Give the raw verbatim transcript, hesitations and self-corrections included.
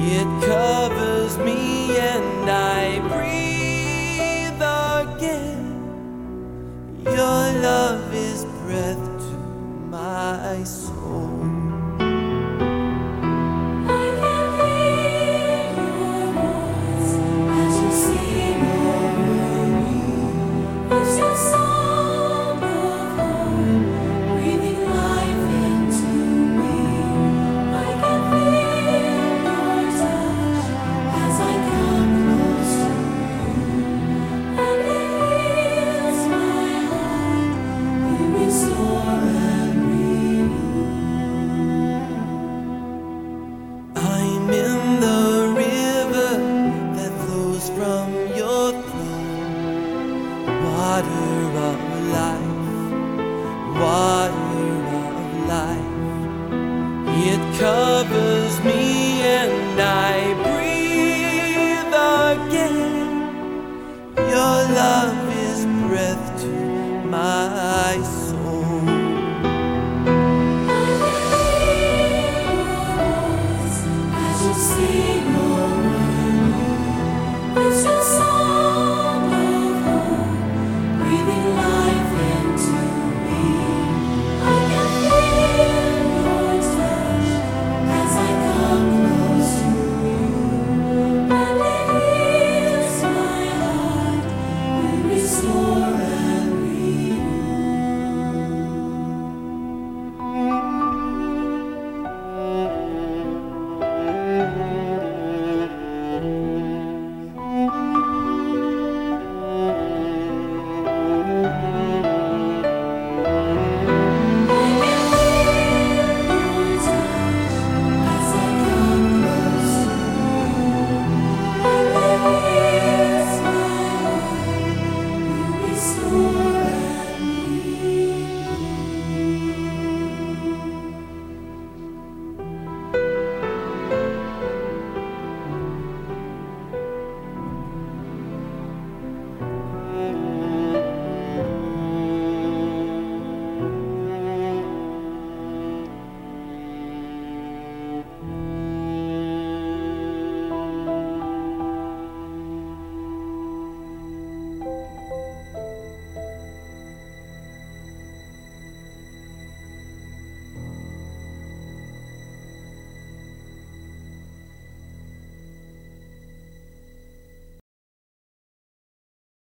It covers me and I breathe again. Your love is breath to my soul. I'm in the river that flows from your throne. Water of life, water of life. It covers me and I breathe again. Your love is breath to my soul. Sing